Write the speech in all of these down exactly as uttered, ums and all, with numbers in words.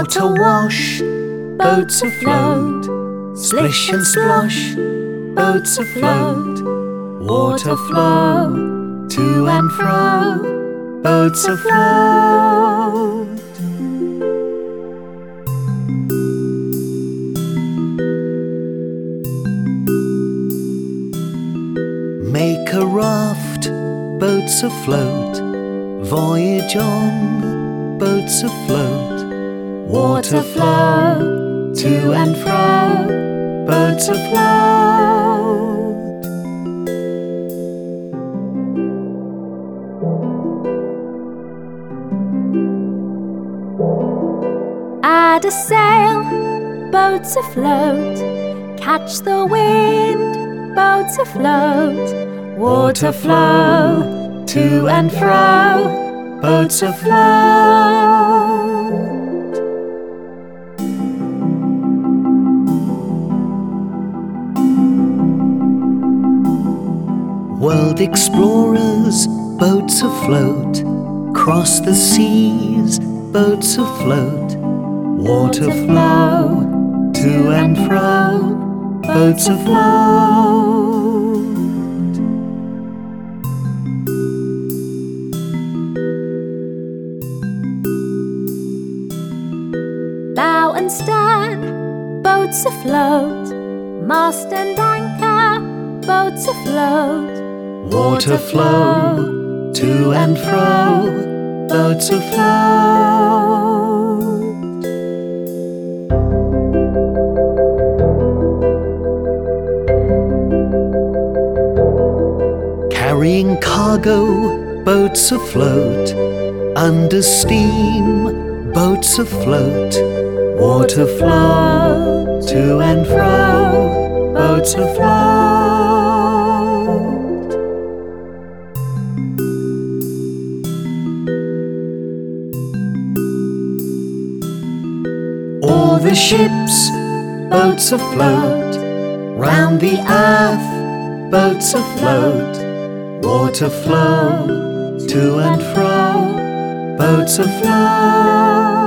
Water wash, boats afloat, splish and splosh, boats afloat. Water flow, to and fro, boats afloat. Make a raft, boats afloat, voyage on, boats afloat. Water flow, to and fro, boats afloat. Add a sail, boats afloat, catch the wind, boats afloat. Water flow, to and fro, boats afloat. World explorers, boats afloat, cross the seas, boats afloat. Water flow, to and fro, boats afloat. Bow and stern, boats afloat, mast and anchor, boats afloat. Water flow, to and fro, boats afloat. Carrying cargo, boats afloat, under steam, boats afloat. Water flow, to and fro, boats afloat. All the ships, boats afloat, round the earth, boats afloat. Water flow, to and fro, boats afloat.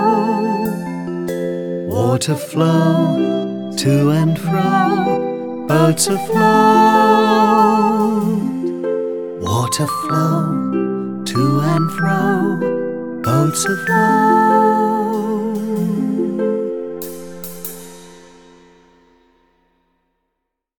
Water flow, to and fro, boats afloat. Water flow, to and fro, boats afloat.